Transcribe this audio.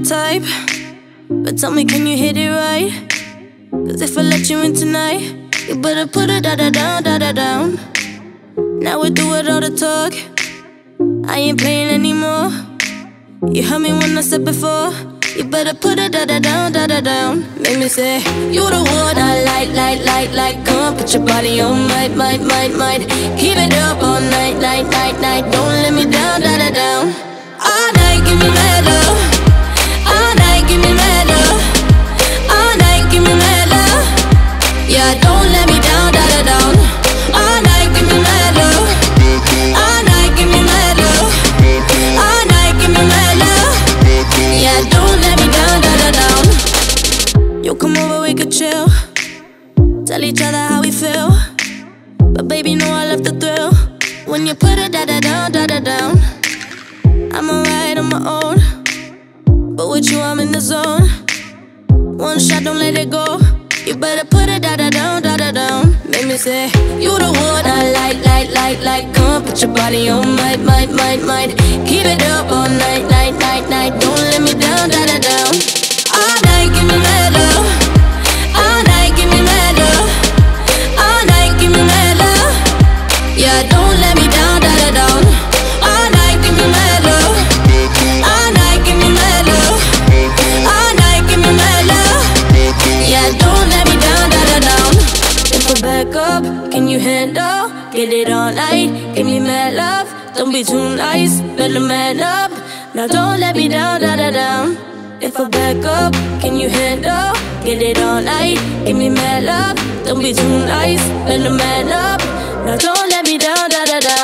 type, but tell me, can you hit it right? Cause if I let you in tonight, you better put it down. Now we do it all the talk, I ain't playing anymore. You heard me when I said before, you better put it down. Make me say, you the one I like. Come on, put your body on might. Keep it up all night. Don't let me down. All night, give me mad love. All night, give me mad love. All night, give me mad love. Yeah, don't let me down. All night, give me mad love. All night, give me mad love. All night, give me mad love. Yeah, don't let me down. You come over, we could chill, tell each other how we feel. But baby, know I love the thrill when you put it down. I'm alright on my own, but with you I'm in the zone. One shot, don't let it go. You better put it down. Make me say, you the one I like. Come on, put your body on might. Keep it up all night. Don't let me down. All night, give me mad love. All night, give me mad love. All night, give me mad love. Yeah, don't let me down. All night, give me mad love. All night, give me mad love. All night, give me mad love. Yeah, don't let me down. If I back up, can you handle? Get it all night, give me mad love. Don't be too nice, better man up. Now don't let me down. If I back up, can you handle? Get it all night, give me mad love. Don't be too nice, better man up. Now don't let me down.